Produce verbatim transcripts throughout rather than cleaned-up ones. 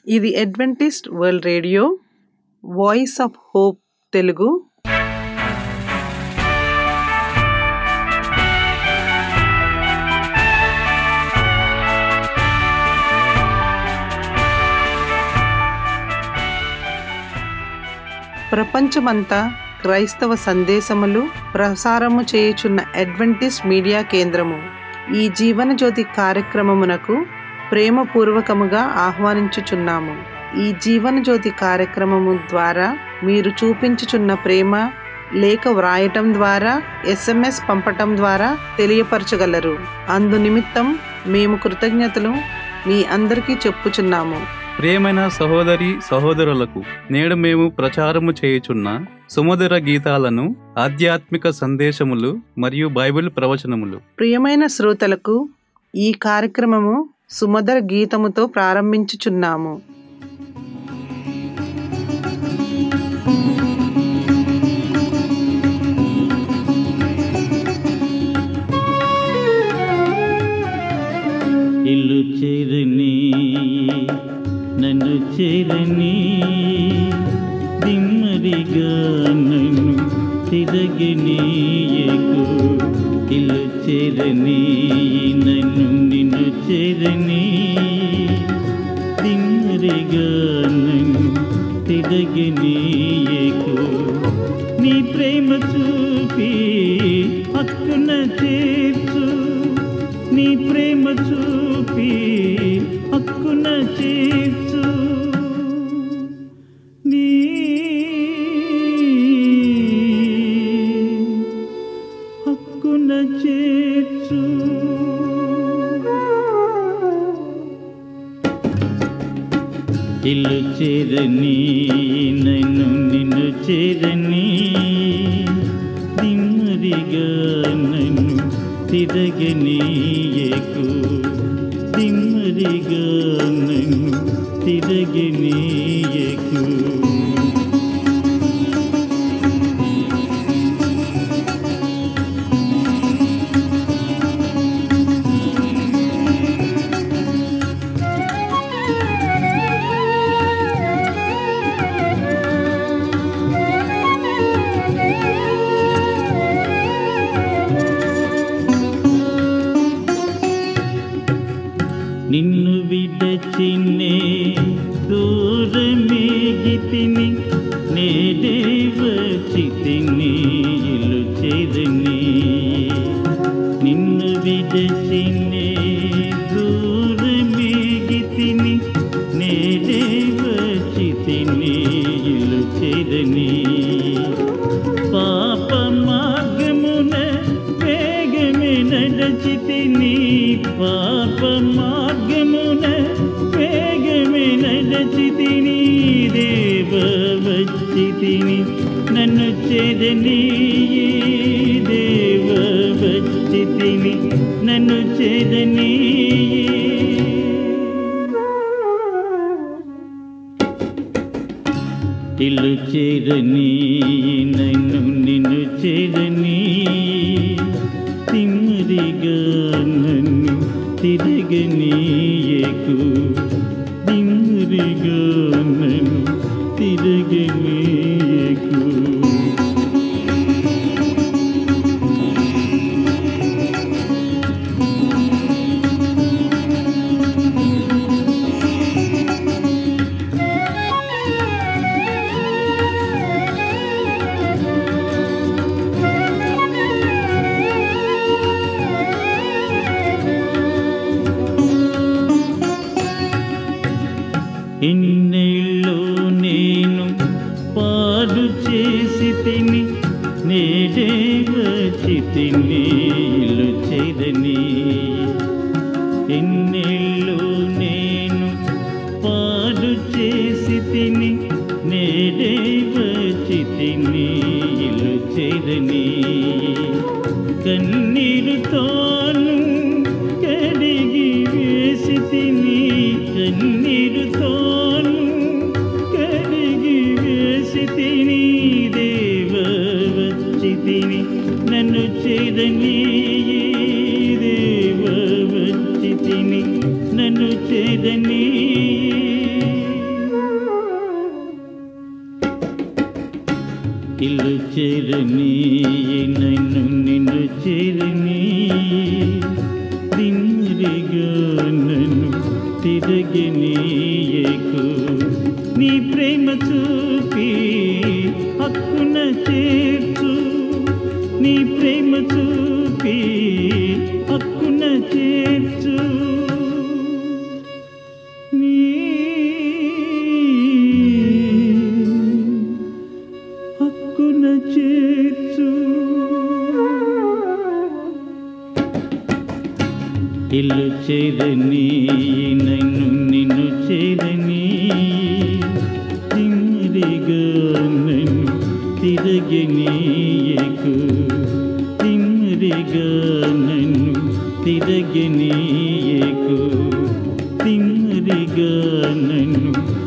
ఇది Adventist world radio voice of hope Telugu. ప్రపంచమంతా క్రైస్తవ సందేశములు ప్రసారము చేయుచున్న అడ్వెంటిస్ట్ మీడియా కేంద్రము ఈ జీవన జ్యోతి కార్యక్రమమునకు ప్రేమపూర్వకముగా ఆహ్వానించుచున్నాము. ఈ జీవన జ్యోతి కార్యక్రమము ద్వారా మీరు చూపించుచున్న ప్రేమ లేఖ వ్రాయటం ద్వారా, ఎస్ఎంఎస్ పంపటం ద్వారా తెలియపరచగలరు. అందు నిమిత్తం మేము కృతజ్ఞతలు మీ అందరికీ చెప్పుచున్నాము. ప్రియమైన సహోదరి సహోదరులకు నేడు మేము ప్రచారము చేయుచున్న సుమధుర గీతాలను, ఆధ్యాత్మిక సందేశములు మరియు బైబిల్ ప్రవచనములు. ప్రియమైన శ్రోతలకు ఈ కార్యక్రమము సుమధుర గీతముతో ప్రారంభించుచున్నాము. ఇల్లు చేరని నన్ను చేరని దిమ్మరిగా నన్ను తిరగనీయకు. ఇల్లు చేరని నన్ను నిన్ను చేరని దిమ్మరిగా నన్ను తిరగనీయకు. నీ ప్రేమ చూపి హక్కున చేర్చు, నీ ప్రేమ చూపి హక్కున చేర్చు. నీ హక్కున చేర్చు. ఇల్లు చేరని నన్ను నిన్ను చేరని దిమ్మరిగా నన్ను తిరగనీయకు. దిమ్మరిగా నన్ను తిరగనీయకు. నిన్ను విడచినే దూరమేగితిని, నేడే వచ్చితిని ఇల్లు చేరని. నిన్ను విడచినే దూరమేగితిని, నేడే వచ్చితిని ఇల్లు చేరని. పాప మార్గమున వేగమే నడచితిని, పాప మార్గమున వేగమే నడచితిని. దేవ వచ్చితిని నన్ను చేరని, దేవ వచ్చితిని నన్ను చేరని. ఇల్లు చేరని నన్ను నిన్ను చేరని తిమ్మరిగా నన్ను తిరగనీయకు. తిమ్మరిగా నన్ను తిరగనీయకు. ఇన్నేళ్ళు నేను పాడు చేసి తిని, నేడే వచ్చి తిని ఇల్లు చేరని. ఇన్నేళ్ళు నేను పాడు చేసి తిని, నేడే వచ్చి తిని ఇల్లు చేరని. కన్నీరుతోను కడిగి వేసి తిని, కన్నీరుతోను కడిగి వేసి తిని. దేవ వచ్చితిని నన్ను చేరని, దేవ వచ్చితిని నన్ను చేరని. ఇల్లు చేరని నన్ను నిన్ను చేరని దిమ్మరిగా నన్ను తిరగనీయకు నీ ప్రేమ చూపి హక్కున చేర్చు నీ ప్రేమ చూపి హక్కున చేర్చు నీ హక్కున చేర్చు ఇల్లు చేరని నన్ను నిన్ను చేరని తిమ్మరిగా నన్ను తిరగనీయకు తిమ్మరిగా నన్ను తిరగనీయకు తిమ్మరిగా నన్ను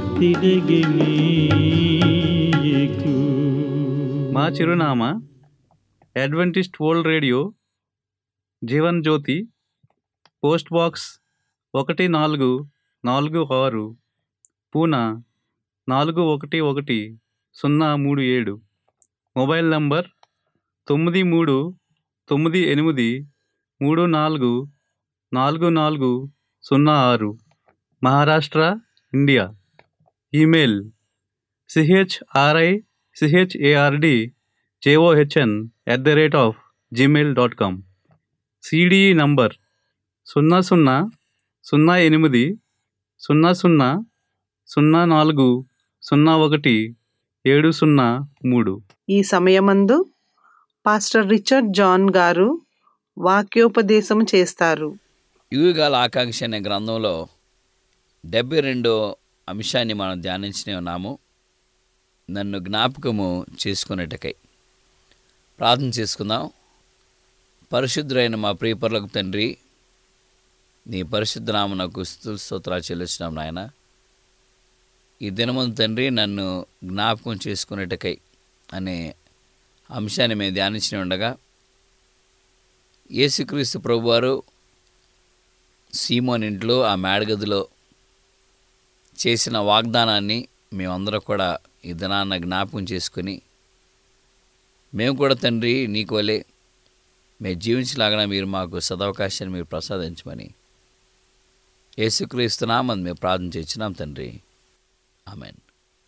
తిరగనీయకు. మా చిరునామా Adventist world radio, Jeevan Jyoti, post box ఒకటి నాలుగు నాలుగు ఆరు, పూనా నాలుగు ఒకటి ఒకటి సున్నా మూడు ఏడు. మొబైల్ నంబర్ తొమ్మిది మూడు తొమ్మిది ఎనిమిది మూడు నాలుగు నాలుగు నాలుగు సున్నా ఆరు, Maharashtra, India. Email C H R I C H A R D J O H N at the rate of Gmail dot com. C D E number సున్నా సున్నా సున్నా ఎనిమిది సున్నా సున్నా సున్నా నాలుగు సున్నా ఒకటి ఏడు సున్నా మూడు. ఈ సమయమందు పాస్టర్ రిచర్డ్ జాన్ గారు వాక్యోపదేశం చేస్తారు. యుగాల ఆకాంక్ష అనే గ్రంథంలో డెబ్బై రెండో అంశాన్ని మనం ధ్యానించనే ఉన్నాము. నన్ను జ్ఞాపకము చేసుకునేటకై ప్రార్థన చేసుకుందాం. పరిశుద్ధులైన మా ప్రియపరులకు తండ్రి, నీ పరిశుద్ధ నామమునకు స్తుతులు స్తోత్రాలు చెల్లిస్తున్నాం నాయన. ఈ దినమందు తండ్రి నన్ను జ్ఞాపకం చేసుకునేటకై అనే అంశాన్ని మేము ధ్యానించి ఉండగా, యేసుక్రీస్తు ప్రభువారు సీమోన్ ఇంట్లో ఆ మేడగదిలో చేసిన వాగ్దానాన్ని మేమందరం కూడా ఈ దినాన్న జ్ఞాపకం చేసుకుని, మేము కూడా తండ్రి నీకు వలె మేము జీవించలాగా మీరు మాకు సదవకాశాన్ని మీరు ప్రసాదించమని యేసుక్రీస్తు నామమున మేము ప్రార్థన చేస్తున్నాం తండ్రి, ఆమేన్.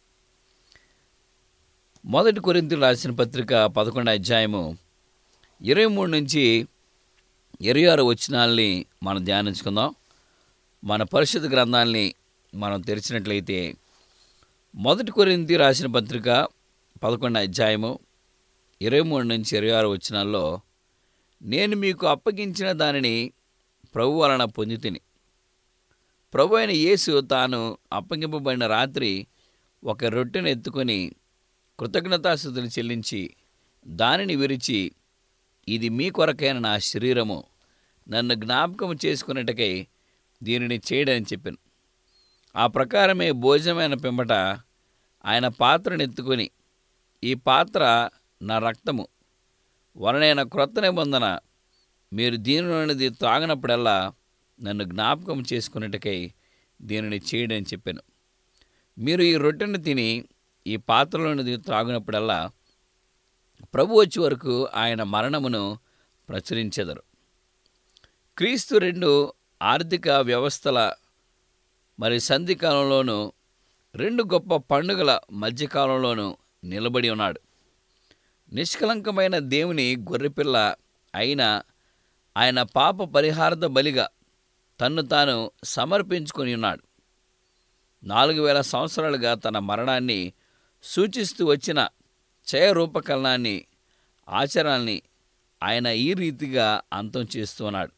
మొదటి కొరింథీయులకు రాసిన పత్రిక పదకొండో అధ్యాయము ఇరవై మూడు నుంచి ఇరవై ఆరు వచనాల్ని మనం ధ్యానించుకుందాం. మన పరిశుద్ధ గ్రంథాన్ని మనం తెరిచినట్లయితే మొదటి కొరింథీయులకు రాసిన పత్రిక పదకొండో అధ్యాయము ఇరవై మూడు నుంచి ఇరవై ఆరు వచనాల్లో, నేను మీకు అప్పగించిన దానిని ప్రభు వలన పొందితిని. ప్రభు అయిన యేసు తాను అప్పగింపబడిన రాత్రి ఒక రొట్టెను ఎత్తుకొని కృతజ్ఞతాస్తుతులు చెల్లించి దానిని విరిచి, ఇది మీ కొరకైన నా శరీరము, నన్ను జ్ఞాపకం చేసుకున్నట్టుకై దీనిని చేయడని చెప్పాను. ఆ ప్రకారమే భోజనమైన పిమ్మట ఆయన పాత్రను ఎత్తుకొని, ఈ పాత్ర నా రక్తము వలనైన క్రొత్త నిబంధన, మీరు దీనిలోనిది త్రాగినప్పుడల్లా నన్ను జ్ఞాపకం చేసుకున్నట్టుకై దీనిని చేయడని చెప్పాను. మీరు ఈ రొట్టెను తిని ఈ పాత్రలోనిది త్రాగినప్పుడల్లా ప్రభు వచ్చే వరకు ఆయన మరణమును ప్రచురించెదరు. క్రీస్తు రెండు ఆర్థిక వ్యవస్థల మరి సంధికాలంలోనూ రెండు గొప్ప పండుగల మధ్యకాలంలోనూ నిలబడి ఉన్నాడు. నిష్కలంకమైన దేవుని గొర్రెపిల్ల అయిన ఆయన పాప పరిహారార్థ బలిగా తన్ను తాను సమర్పించుకొని ఉన్నాడు. నాలుగు వేల సంవత్సరాలుగా తన మరణాన్ని సూచిస్తూ వచ్చిన క్షయరూపకలనాన్ని ఆచరణల్ని ఆయన ఈ రీతిగా అంతం చేస్తున్నాడు.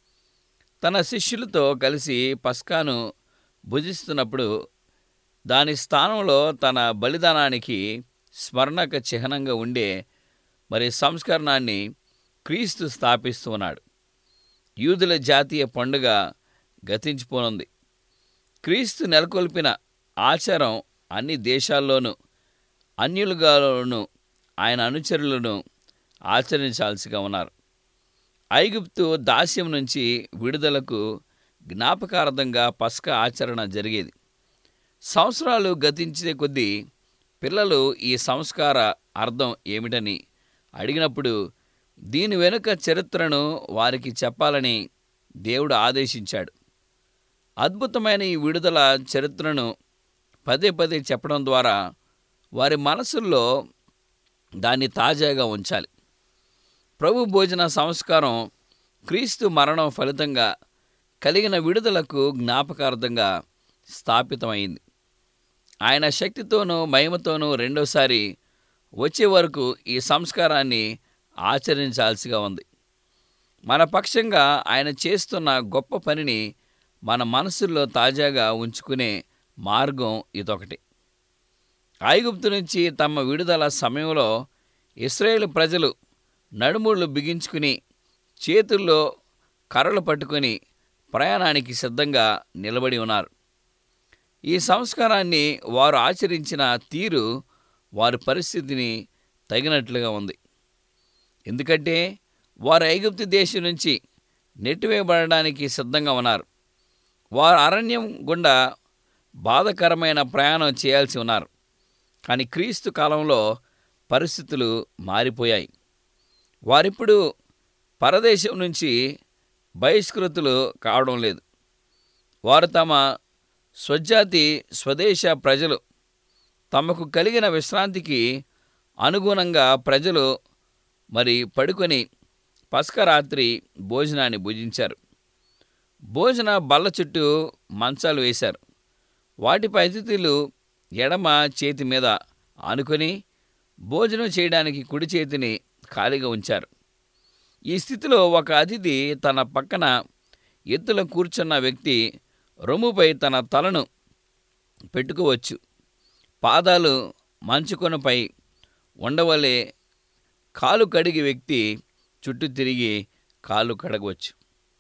తన శిష్యులతో కలిసి పస్కాను భుజిస్తున్నప్పుడు దాని స్థానంలో తన బలిదానానికి స్మరణక చిహ్నంగా ఉండే మరి సంస్కరణాన్ని క్రీస్తు స్థాపిస్తూ ఉన్నాడు. యూదుల జాతీయ పండుగ గతించిపోనుంది. క్రీస్తు నెలకొల్పిన ఆచారం అన్ని దేశాల్లోనూ అన్యులుగాను ఆయన అనుచరులను ఆచరించాల్సిగా ఉన్నారు. ఐగుప్తు దాస్యం నుంచి విడుదలకు జ్ఞాపకార్థంగా పస్కా ఆచరణ జరిగేది. సంవత్సరాలు గతించే కొద్దీ పిల్లలు ఈ సంస్కార అర్థం ఏమిటని అడిగినప్పుడు దీని వెనుక చరిత్రను వారికి చెప్పాలని దేవుడు ఆదేశించాడు. అద్భుతమైన ఈ విడుదల చరిత్రను పదే పదే చెప్పడం ద్వారా వారి మనసుల్లో దాన్ని తాజాగా ఉంచాలి. ప్రభు భోజన సంస్కారం క్రీస్తు మరణం ఫలితంగా కలిగిన విడుదలకు జ్ఞాపకార్థంగా స్థాపితమైంది. ఆయన శక్తితోనూ మహిమతోనూ రెండోసారి వచ్చే వరకు ఈ సంస్కారాన్ని ఆచరించాల్సిగా ఉంది. మన పక్షంగా ఆయన చేస్తున్న గొప్ప పనిని మన మనసుల్లో తాజాగా ఉంచుకునే మార్గం ఇదొకటి. ఐగుప్తు నుంచి తమ విడుదల సమయంలో ఇశ్రాయేలు ప్రజలు నడుముళ్ళు బిగించుకుని చేతుల్లో కర్రలు పట్టుకొని ప్రయాణానికి సిద్ధంగా నిలబడి ఉన్నారు. ఈ సంస్కారాన్ని వారు ఆచరించిన తీరు వారి పరిస్థితిని తగినట్లుగా ఉంది. ఎందుకంటే వారు ఐగుప్తు దేశం నుంచి నెట్టివేయబడడానికి సిద్ధంగా ఉన్నారు. వారు అరణ్యం గుండా బాధకరమైన ప్రయాణం చేయాల్సి ఉన్నారు. కానీ క్రీస్తు కాలంలో పరిస్థితులు మారిపోయాయి. వారిప్పుడు పరదేశం నుంచి బహిష్కృతులు కావడం లేదు. వారు తమ స్వజాతి స్వదేశ ప్రజలు. తమకు కలిగిన విశ్రాంతికి అనుగుణంగా ప్రజలు మరి పడుకొని పస్కరాత్రి భోజనాన్ని భుజించారు. భోజన బల్ల చుట్టూ మంచాలు వేశారు. వాటిపై అతిథులు ఎడమ చేతి మీద ఆనుకొని భోజనం చేయడానికి కుడి చేతిని ఖాళీగా ఉంచారు. ఈ స్థితిలో ఒక అతిథి తన పక్కన ఎత్తులో కూర్చున్న వ్యక్తి రొమ్ముపై తన తలను పెట్టుకోవచ్చు. పాదాలు మంచుకొనపై ఉండవలే కాలు కడిగి వ్యక్తి చుట్టూ తిరిగి కాలు కడగవచ్చు.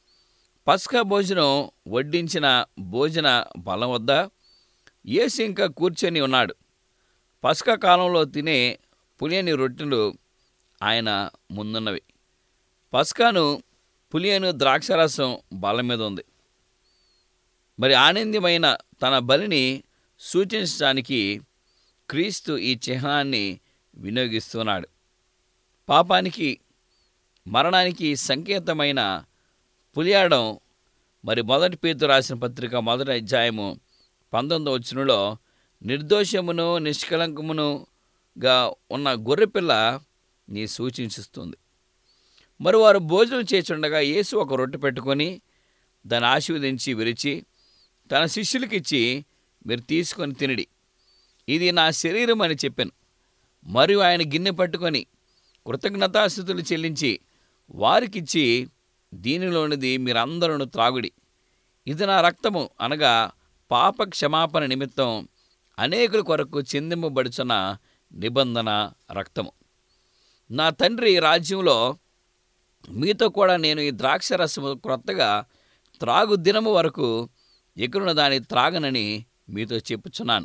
పస్కా భోజనం వడ్డించిన భోజన బలం వద్ద యేసు ఇంకా కూర్చొని ఉన్నాడు. పస్కా కాలంలో తినే పులియని రొట్టెలు ఆయన ముందున్నవి. పస్కాను పులియను ద్రాక్షరసం బల్ల మీద ఉంది. మరి ఆనందమైన తన బలిని సూచించడానికి క్రీస్తు ఈ చిహ్నాన్ని వినియోగిస్తున్నాడు. పాపానికి మరణానికి సంకేతమైన పులియాడం మరి మొదటి పేతురు రాసిన పత్రిక మొదటి అధ్యాయము పంతొమ్మిదవ వచనంలో నిర్దోషమును నిష్కలంకమునుగా ఉన్న గొర్రెపిల్ల నీ సూచించుస్తుంది. మరి వారు భోజనం చేస్తుండగా యేసు ఒక రొట్టె పెట్టుకొని దాన్ని ఆశీర్వదించి విరిచి తన శిష్యులకిచ్చి మీరు తీసుకొని తినడి, ఇది నా శరీరం అని చెప్పాను. మరియు ఆయన గిన్నె పట్టుకొని కృతజ్ఞతాస్తుతులు చెల్లించి వారికిచ్చి దీనిలోనిది మీరందరూ త్రాగుడి, ఇది నా రక్తము, అనగా పాప క్షమాపణ నిమిత్తం అనేకుల కొరకు చెందింపబడుచున్న నిబంధన రక్తము. నా తండ్రి రాజ్యంలో మీతో కూడా నేను ఈ ద్రాక్షరసము క్రొత్తగా త్రాగు దినము వరకు ఇకరును దాన్ని త్రాగనని మీతో చెప్పుచున్నాను.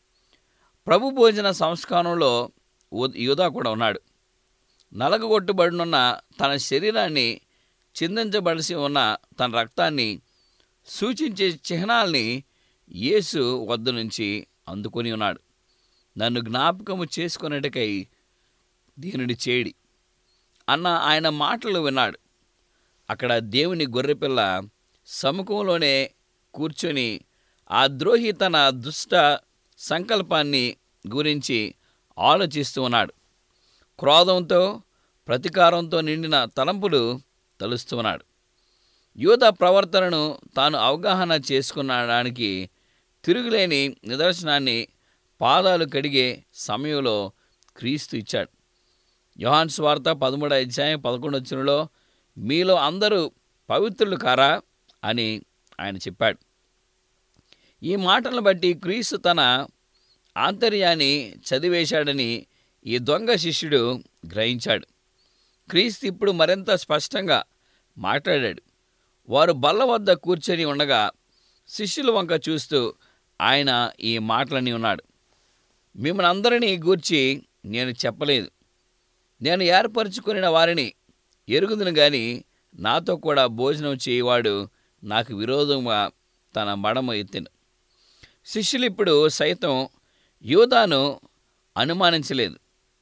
ప్రభు భోజన సంస్కారంలో యూదా కూడా ఉన్నాడు. నలగగొట్టబడినున్న తన శరీరాన్ని చిందించబడిసి ఉన్న తన రక్తాన్ని సూచించే చిహ్నాల్ని యేసు వద్ద నుంచి అందుకొని ఉన్నాడు. నన్ను జ్ఞాపకము చేసుకునేటకై దీనిని చేడి అన్న ఆయన మాటలు విన్నాడు. అక్కడ దేవుని గొర్రెపిల్ల సముఖంలోనే కూర్చొని ఆ ద్రోహి తన దుష్ట సంకల్పాన్ని గురించి ఆలోచిస్తూ ఉన్నాడు. క్రోధంతో ప్రతీకారంతో నిండిన తలంపులు తలుస్తూ ఉన్నాడు. యూదా ప్రవర్తనను తాను అవగాహన చేసుకునడానికి తిరుగులేని నిదర్శనాన్ని పాదాలు కడిగే సమయంలో క్రీస్తు ఇచ్చాడు. యోహాను సువార్త పదమూడో అధ్యాయం పదకొండవ వచనంలో మీలో అందరూ పవిత్రులు కారా అని ఆయన చెప్పాడు. ఈ మాటలను బట్టి క్రీస్తు తన ఆంతర్యాన్ని చదివేశాడని ఈ దొంగ శిష్యుడు గ్రహించాడు. క్రీస్తు ఇప్పుడు మరింత స్పష్టంగా మాట్లాడాడు. వారు బల్ల వద్ద కూర్చొని ఉండగా శిష్యుల వంక చూస్తూ ఆయన ఈ మాటలని ఉన్నాడు. మిమ్మల్ని అందరినీ గూర్చి నేను చెప్పలేదు. నేను ఏర్పరచుకుని వారిని ఎరుగుదును గాని నాతో కూడా భోజనం చేయవాడు నాకు విరోధంగా తన మడమ ఎత్తిను. శిష్యులు ఇప్పుడు సైతం యూదాను అనుమానించలేదు.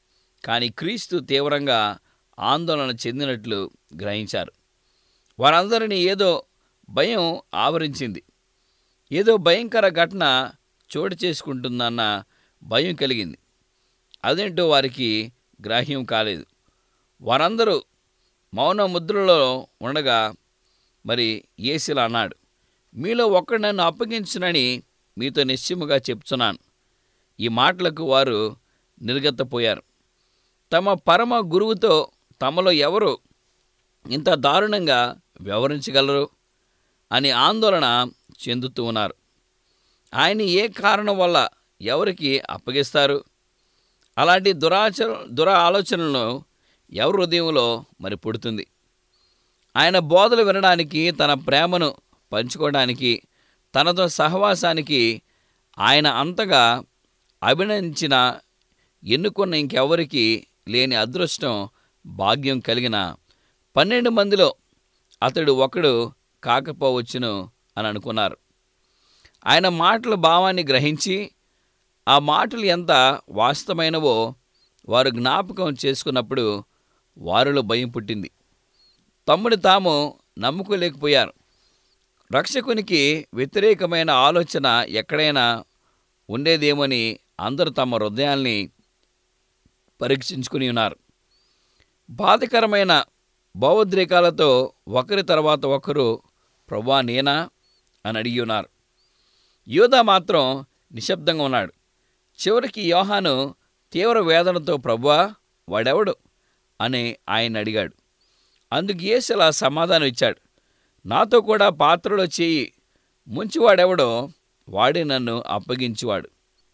కానీ క్రీస్తు తీవ్రంగా ఆందోళన చెందినట్లు గ్రహించారు. వారందరినీ ఏదో భయం ఆవరించింది. ఏదో భయంకర ఘటన చోటు చేసుకుంటుందన్న భయం కలిగింది. అదేంటో వారికి గ్రాహ్యం కాలేదు. వారందరూ మౌన ముద్రలో ఉండగా మరి యేసు ఇలా అన్నాడు, మీలో ఒక్కడు నన్ను అప్పగించునని మీతో నిశ్చయముగా చెప్తున్నాను. ఈ మాటలకు వారు నిర్గతపోయారు. తమ పరమ గురువుతో తమలో ఎవరు ఇంత దారుణంగా వ్యవహరించగలరు అని ఆందోళన చెందుతూ ఉన్నారు. ఆయన ఏ కారణం వల్ల ఎవరికి అప్పగిస్తారు? అలాంటి దురాచ దుర ఆలోచనలను ఎవరి హృదయంలో మరి పుడుతుంది? ఆయన బోధలు వినడానికి, తన ప్రేమను పంచుకోవడానికి, తనతో సహవాసానికి ఆయన అంతగా అభినందించిన ఎన్నుకున్న ఇంకెవరికి లేని అదృష్టం, భాగ్యం కలిగిన పన్నెండు మందిలో అతడు ఒకడు కాకపోవచ్చును అని అనుకున్నారు. ఆయన మాటల భావాన్ని గ్రహించి ఆ మాటలు ఎంత వాస్తవమైనవో వారు జ్ఞాపకం చేసుకున్నప్పుడు వారిలో భయం పుట్టింది. తమ్ముడు తాము నమ్ముకోలేకపోయారు. రక్షకునికి వ్యతిరేకమైన ఆలోచన ఎక్కడైనా ఉండేదేమని అందరూ తమ హృదయాల్ని పరీక్షించుకుని ఉన్నారు. బాధకరమైన భావోద్రేకాలతో ఒకరి తర్వాత ఒకరు ప్రభువా నేనా అని అడిగి ఉన్నారు. యూదా మాత్రం నిశ్శబ్దంగా ఉన్నాడు. చివరికి యోహాను తీవ్ర వేదనతో ప్రభువా వాడెవడు అని ఆయన అడిగాడు. అందుకు యేసు అలా సమాధానం ఇచ్చాడు, నాతో కూడా పాత్రలో చేయి ముంచివాడెవడో వాడే నన్ను అప్పగించువాడు.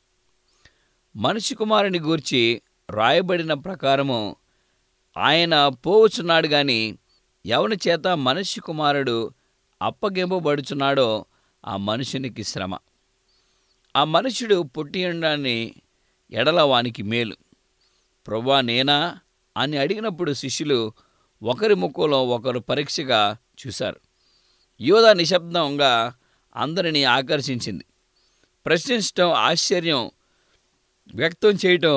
మనిషి కుమారుని గూర్చి రాయబడిన ప్రకారము ఆయన పోవచ్చున్నాడు గాని ఎవని చేత మనిషి కుమారుడు అప్పగింపబడుచున్నాడో ఆ మనుషునికి శ్రమ. ఆ మనుషుడు పుట్టి ఉండని ఎడల వానికి మేలు. ప్రభువా నేనా అని అడిగినప్పుడు శిష్యులు ఒకరి ముక్కులో ఒకరు పరీక్షగా చూశారు. యూదా నిశ్శబ్దంగా అందరినీ ఆకర్షించింది. ప్రశ్నించటం, ఆశ్చర్యం వ్యక్తం చేయటం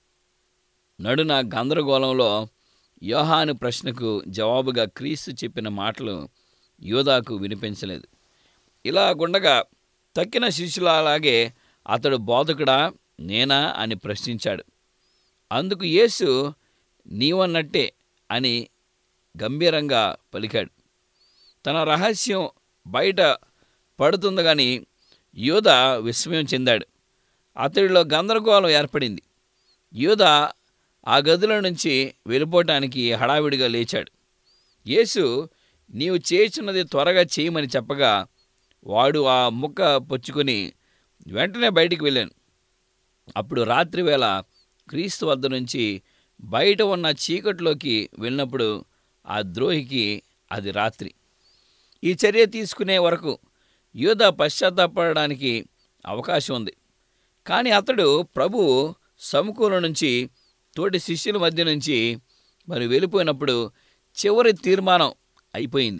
నడున గందరగోళంలో యోహాను ప్రశ్నకు జవాబుగా క్రీస్తు చెప్పిన మాటలు యూదాకు వినిపించలేదు. ఇలా గుండగా తక్కిన శిష్యులలాగే అతడు బోధకుడా నేనా అని ప్రశ్నించాడు. అందుకు యేసు నీవన్నట్టే అని గంభీరంగా పలికాడు. తన రహస్యం బయట పడుతుంది కానీ యూదా విస్మయం చెందాడు. అతడిలో గందరగోళం ఏర్పడింది. యూదా ఆ గదిలో నుంచి వెళ్ళిపోవటానికి హడావిడిగా లేచాడు. యేసు నీవు చేయుచున్నది త్వరగా చేయమని చెప్పగా వాడు ఆ ముక్క పుచ్చుకొని వెంటనే బయటికి వెళ్ళాను. అప్పుడు రాత్రివేళ క్రీస్తు వద్ద నుంచి బయట ఉన్న చీకటిలోకి వెళ్ళినప్పుడు ఆ ద్రోహికి అది రాత్రి. ఈ చర్య తీసుకునే వరకు యూదా పశ్చాత్తాపడడానికి అవకాశం ఉంది. కానీ అతడు ప్రభువు సముఖంలో నుంచి తోటి శిష్యుల మధ్య నుంచి మరి వెళ్ళిపోయినప్పుడు చివరి తీర్మానం అయిపోయింది.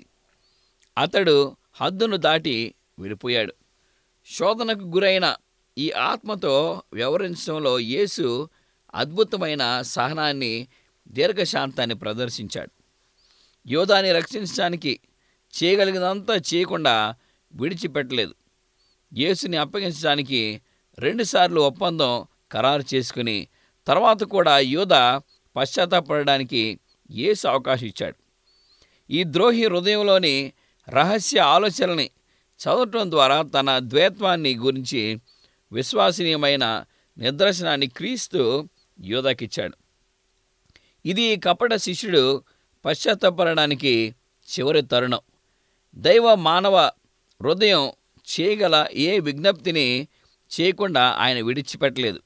అతడు హద్దును దాటి వెళ్ళిపోయాడు. శోధనకు గురైన ఈ ఆత్మతో వ్యవహరించడంలో యేసు అద్భుతమైన సహనాన్ని, దీర్ఘశాంతాన్ని ప్రదర్శించాడు. యోధాని రక్షించడానికి చేయగలిగినంతా చేయకుండా విడిచిపెట్టలేదు. యేసుని అప్పగించడానికి రెండుసార్లు ఒప్పందం ఖరారు చేసుకుని తర్వాత కూడా యూదా పశ్చాత్తాపడడానికి యేసు అవకాశం ఇచ్చాడు. ఈ ద్రోహి హృదయంలోని రహస్య ఆలోచనల్ని చదవటం ద్వారా తన ద్వైత్వాన్ని గురించి విశ్వసనీయమైన నిదర్శనాన్ని క్రీస్తు యూదాకిచ్చాడు. ఇది కపట శిష్యుడు పశ్చాత్తాపడడానికి చివరి తరుణం. దైవ మానవ హృదయం చేయగల ఏ విజ్ఞప్తిని చేయకుండా ఆయన విడిచిపెట్టలేదు.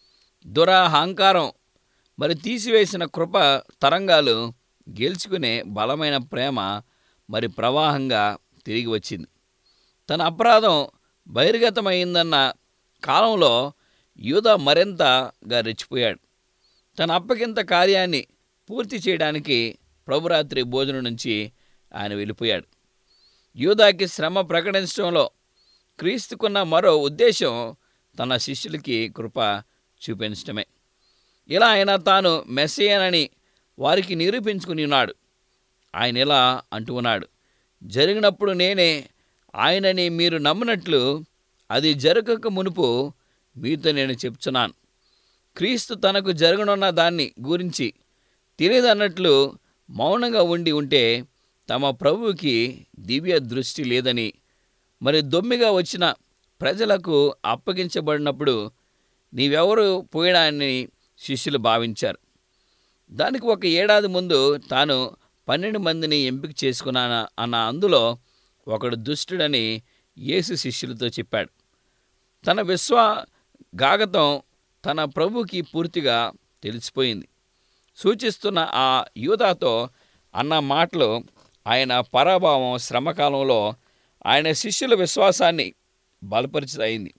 దురహంకారం మరి తీసివేసిన కృప తరంగాలు గెలుచుకునే బలమైన ప్రేమ మరి ప్రవాహంగా తిరిగి వచ్చింది. తన అపరాధం బహిర్గతమైందన్న కాలంలో యూదా మరింతగా రెచ్చిపోయాడు. తన అప్పగింత కార్యాన్ని పూర్తి చేయడానికి ప్రభురాత్రి భోజనం నుంచి ఆయన వెళ్ళిపోయాడు. యూదాకి శ్రమ ప్రకటించడంలో క్రీస్తుకున్న మరో ఉద్దేశం తన శిష్యులకి కృప చూపించడమే. ఇలా ఆయన తాను మెస్సియానని వారికి నిరూపించుకుని ఉన్నాడు. ఆయన ఇలా అంటూ ఉన్నాడు, జరిగినప్పుడు నేనే ఆయనని మీరు నమ్మినట్లు అది జరగక మునుపు మీతో నేను చెప్తున్నాను. క్రీస్తు తనకు జరగనున్న దాన్ని గురించి తెలియదన్నట్లు మౌనంగా ఉండి ఉంటే తమ ప్రభువుకి దివ్య దృష్టి లేదని, మరి దొమ్మిగా వచ్చిన ప్రజలకు అప్పగించబడినప్పుడు నీవెవరు పోయడాన్ని శిష్యులు భావించారు. దానికి ఒక ఏడాది ముందు తాను పన్నెండు మందిని ఎంపిక చేసుకున్నాను అన్న అందులో ఒకడు దుష్టుడని యేసు శిష్యులతో చెప్పాడు. తన విశ్వాగాగతం తన ప్రభుకి పూర్తిగా తెలిసిపోయింది. సూచిస్తున్న ఆ యూదాతో అన్న మాటలు ఆయన పరాభావం శ్రమకాలంలో ఆయన శిష్యుల విశ్వాసాన్ని బలపరిచయింది.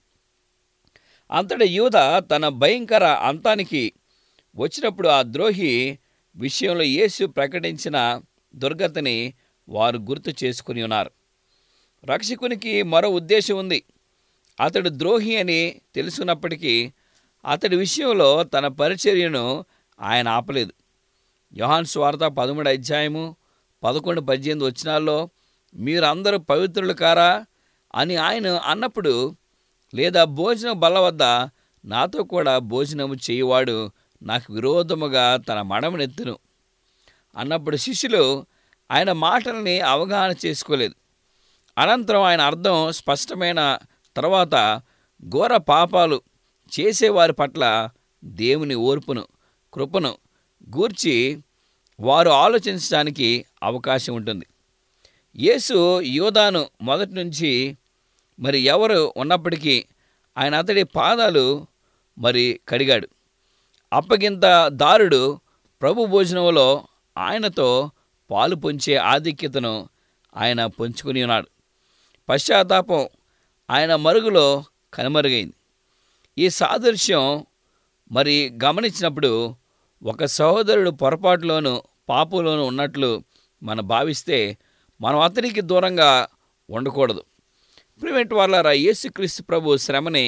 అంతటి యూద తన భయంకర అంతానికి వచ్చినప్పుడు ఆ ద్రోహి విషయంలో యేసు ప్రకటించిన దుర్గతిని వారు గుర్తు చేసుకుని ఉన్నారు. రక్షకునికి మరో ఉద్దేశం ఉంది. అతడు ద్రోహి అని తెలుసుకున్నప్పటికీ అతడి విషయంలో తన పరిచర్యను ఆయన ఆపలేదు. యోహాను సువార్త పదమూడు అధ్యాయము పదకొండు పద్దెనిమిది వచనాల్లో మీరందరూ పవిత్రులు కారా అని ఆయన అన్నప్పుడు, లేదా భోజనం బల్ల వద్ద నాతో కూడా భోజనము చేయువాడు నాకు విరోధముగా తన మడమనెత్తును అన్నప్పుడు శిష్యులు ఆయన మాటల్ని అవగాహన చేసుకోలేదు. అనంతరం ఆయన అర్థం స్పష్టమైన తర్వాత ఘోర పాపాలు చేసేవారి పట్ల దేవుని ఓర్పును కృపను గూర్చి వారు ఆలోచించడానికి అవకాశం ఉంటుంది. యేసు యోధాను మొదటి నుంచి మరి ఎవరు ఉన్నప్పటికీ ఆయన అతడి పాదాలు మరి కడిగాడు. అప్పగింత దారుడు ప్రభు భోజనంలో ఆయనతో పాలు పొంచే ఆధిక్యతను ఆయన పంచుకుని ఉన్నాడు. పశ్చాత్తాపం ఆయన మరుగులో కనుమరుగైంది. ఈ సాదృశ్యం మరి గమనించినప్పుడు ఒక సహోదరుడు పొరపాటులోను పాపంలోనూ ఉన్నట్లు మనం భావిస్తే మనం అతనికి దూరంగా ఉండకూడదు. ప్రివెంట్ వాళ్ళారా, యేసుక్రీస్తు ప్రభు శ్రమని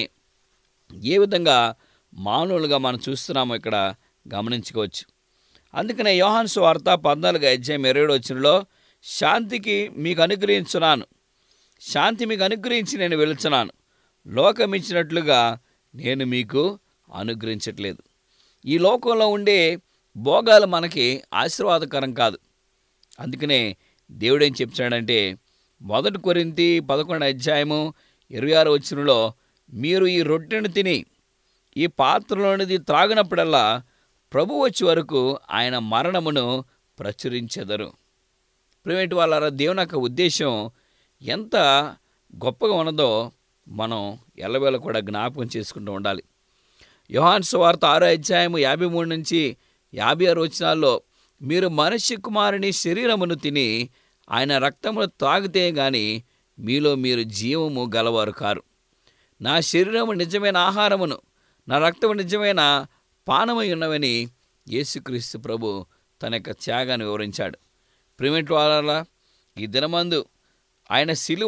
ఏ విధంగా మానవులుగా మనం చూస్తున్నామో ఇక్కడ గమనించుకోవచ్చు. అందుకనే యోహాను సువార్త పద్నాలుగు అధ్యాయం ఇరవై ఏడు వచనంలో శాంతికి మీకు అనుగ్రహించున్నాను, శాంతి మీకు అనుగ్రహించి నేను వెళుచున్నాను, లోకమిచ్చినట్లుగా నేను మీకు అనుగ్రహించట్లేదు. ఈ లోకంలో ఉండే భోగాలు మనకి ఆశీర్వాదకరం కాదు. అందుకనే దేవుడేం చెప్తున్నాడంటే మొదటి కొరింథీ పదకొండు అధ్యాయము ఇరవై ఆరు వచనంలో మీరు ఈ రొట్టెను తిని ఈ పాత్రలోనిది త్రాగినప్పుడల్లా ప్రభు వచ్చే వరకు ఆయన మరణమును ప్రచురించెదరు. ప్రియమైన వాళ్ళారా, దేవుని యొక్క ఉద్దేశం ఎంత గొప్పగా ఉన్నదో మనం ఎల్లవేళ కూడా జ్ఞాపకం చేసుకుంటూ ఉండాలి. యోహాను సువార్త ఆరో అధ్యాయము యాభై మూడు నుంచి యాభై ఆరు వచనాల్లో మీరు మనుష్య కుమారుని శరీరమును తిని ఆయన రక్తమును తాగితే గాని మీలో మీరు జీవము గలవారు కారు. నా శరీరము నిజమైన ఆహారమును నా రక్తము నిజమైన పానమై ఉన్నవని యేసుక్రీస్తు ప్రభు తన యొక్క త్యాగాన్ని వివరించాడు. ప్రియమైన వాళ్ళ ఈ దినమందు ఆయన శిలువ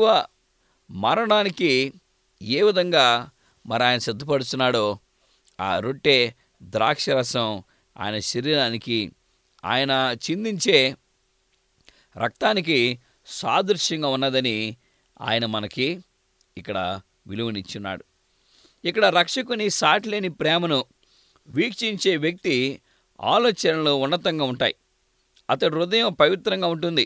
మరణానికి ఏ విధంగా మరి ఆయన సిద్ధపడుతున్నాడో ఆ రొట్టె ద్రాక్షరసం ఆయన శరీరానికి ఆయన చిందించే రక్తానికి సాదృశ్యంగా ఉన్నదని ఆయన మనకి ఇక్కడ విలువనిచ్చున్నాడు. ఇక్కడ రక్షకుని సాటిలేని ప్రేమను వీక్షించే వ్యక్తి ఆలోచనలు ఉన్నతంగా ఉంటాయి. అతడి హృదయం పవిత్రంగా ఉంటుంది.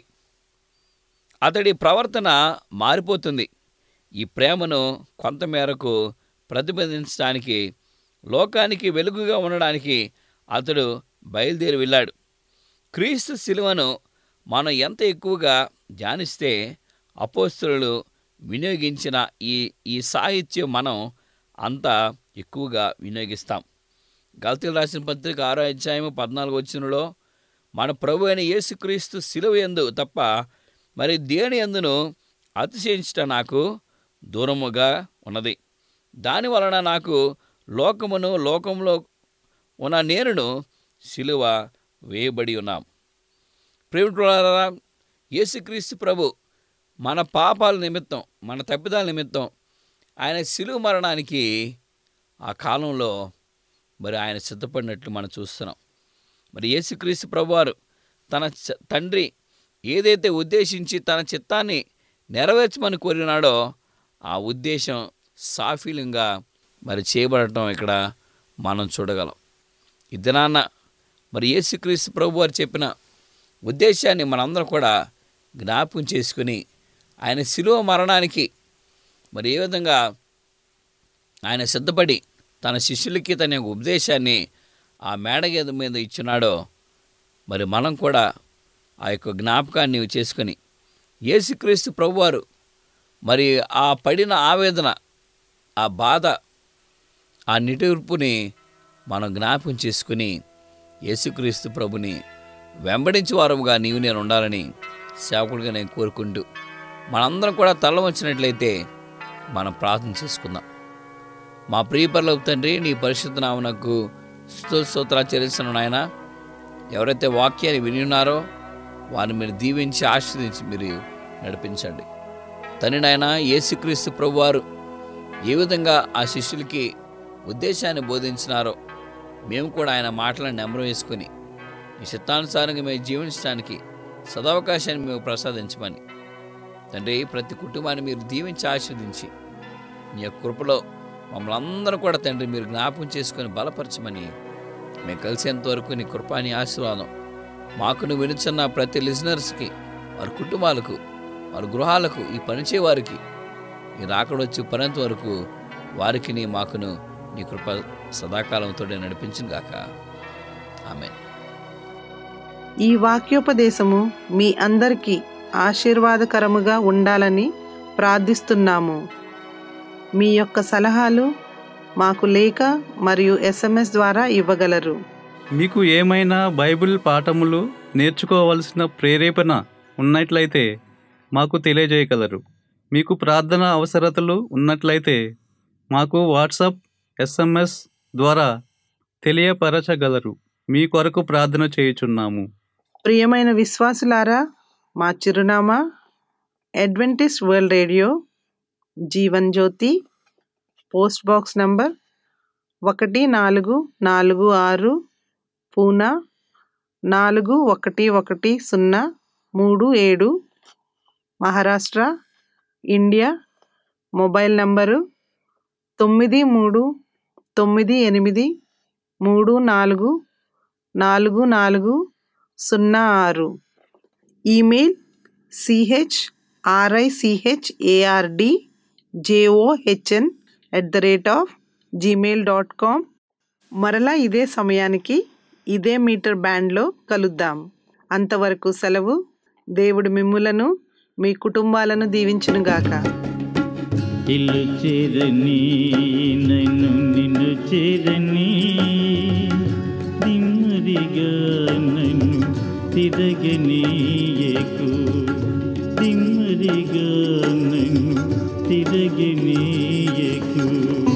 అతడి ప్రవర్తన మారిపోతుంది. ఈ ప్రేమను కొంతమేరకు ప్రతిబింబించడానికి లోకానికి వెలుగుగా ఉండడానికి అతడు బయలుదేరి వెళ్ళాడు. క్రీస్తు శిలువను మనం ఎంత ఎక్కువగా ధ్యానిస్తే అపోస్తలులు వినియోగించిన ఈ ఈ సాహిత్యం మనం అంత ఎక్కువగా వినియోగిస్తాం. గలతీయులకు రాసిన పత్రిక ఆరో అధ్యాయము పద్నాలుగు వచనంలో మన ప్రభు అయిన యేసుక్రీస్తు శిలువ యందు తప్ప మరి దేని యందును అతిశయించుట నాకు దూరముగా ఉన్నది. దాని వలన నాకు లోకమును లోకంలో ఉన్న నేనును శిలువ వేయబడి ఉన్నాం. ప్రేమికులారా, యేసుక్రీస్తు ప్రభు మన పాపాల నిమిత్తం మన తప్పిదాల నిమిత్తం ఆయన శిలువ మరణానికి ఆ కాలంలో మరి ఆయన సిద్ధపడినట్లు మనం చూస్తున్నాం. మరి యేసుక్రీస్తు ప్రభువారు తన తండ్రి ఏదైతే ఉద్దేశించి తన చిత్తాన్ని నెరవేర్చమని కోరినాడో ఆ ఉద్దేశం సాఫీలంగా మరి చేయబడటం ఇక్కడ మనం చూడగలం. ఈ దినాన్న మరి యేసుక్రీస్తు ప్రభువారు చెప్పిన ఉద్దేశాన్ని మనందరం కూడా జ్ఞాపకం చేసుకుని ఆయన శిలువ మరణానికి మరి ఏ విధంగా ఆయన సిద్ధపడి తన శిష్యులకి తన యొక్క ఉపదేశాన్ని ఆ మేడగేద మీద ఇచ్చినాడో మరి మనం కూడా ఆ యొక్క జ్ఞాపకాన్ని చేసుకొని యేసుక్రీస్తు ప్రభువారు మరి ఆ పడిన ఆవేదన, ఆ బాధ, ఆ నిట్టూర్పుని మనం జ్ఞాపకం చేసుకుని యేసుక్రీస్తు ప్రభుని వెంబడించే వారముగా నీవు నేను ఉండాలని సేవకుడిగా నేను కోరుకుంటూ మనందరం కూడా తల వంచినట్లయితే మనం ప్రార్థన చేసుకుందాం. మా ప్రియ పరలోక తండ్రి, నీ పరిశుద్ధ నామమునకు స్తుతులు స్తోత్రాలు చెల్లిస్తున్నాను నాయన. ఎవరైతే వాక్యాన్ని విని ఉన్నారో వారిని మీరు దీవించి ఆశీర్వదించి మీరు నడిపించండి తండ్రి. నాయన యేసుక్రీస్తు ప్రభువారు ఏ విధంగా ఆ శిష్యులకి ఉద్దేశాన్ని బోధించినారో మేము కూడా ఆయన మాటలను నెమరు వేసుకొని మీ చిత్తానుసారంగా మేము జీవించడానికి సదవకాశాన్ని మేము ప్రసాదించమని తండ్రి, ప్రతి కుటుంబాన్ని మీరు దీవించి ఆశీర్వదించి మీ యొక్క కృపలో మమ్మల్ని అందరూ కూడా తండ్రి మీరు జ్ఞాపకం చేసుకొని బలపరచమని మేము కలిసేంత వరకు నీ కృపాని ఆశీర్వాదం మాకు నువ్వు వినుచున్న ప్రతి లిజనర్స్కి, వారి కుటుంబాలకు, వారి గృహాలకు, ఈ పనిచే వారికి ఈ రాకడొచ్చి పనంత వరకు వారికి నీ మాకును నీ కృప సదాకాలంతో నడిపించును గాక. ఆమేన్. ఈ వాక్యోపదేశము మీ అందరికీ ఆశీర్వాదకరముగా ఉండాలని ప్రార్థిస్తున్నాము. మీ యొక్క సలహాలు మాకు లేఖ మరియు ఎస్ఎంఎస్ ద్వారా ఇవ్వగలరు. మీకు ఏమైనా బైబిల్ పాఠములు నేర్చుకోవలసిన ప్రేరేపణ ఉన్నట్లయితే మాకు తెలియజేయగలరు. మీకు ప్రార్థన అవసరతలు ఉన్నట్లయితే మాకు వాట్సాప్, ఎస్ఎంఎస్ ద్వారా తెలియపరచగలరు. మీ కొరకు ప్రార్థన చేయుచున్నాము. ప్రియమైన విశ్వాసులారా, మా చిరునామా Adventist world radio, Jeevan Jyoti, post box number ఒకటి నాలుగు నాలుగు ఆరు, పూనా నాలుగు ఒకటి ఒకటి సున్నా మూడు ఏడు, మహారాష్ట్ర, ఇండియా. మొబైల్ నంబరు తొమ్మిది మూడు తొమ్మిది ఎనిమిది మూడు నాలుగు నాలుగు నాలుగు సున్నా ఆరు. Email CH RICHARD JOHN at the rate of Gmail dot com. మరలా ఇదే సమయానికి ఇదే మీటర్ బ్యాండ్లో కలుద్దాం. అంతవరకు సెలవు. దేవుడు మిమ్ములను మీ కుటుంబాలను దీవించునుగాక. ఇల్లు చేరని నన్ను నిన్ను చేరని దిమ్మరిగా నన్ను తిరగనీయకు, దిమ్మరిగా నన్ను తిరగనీయకు.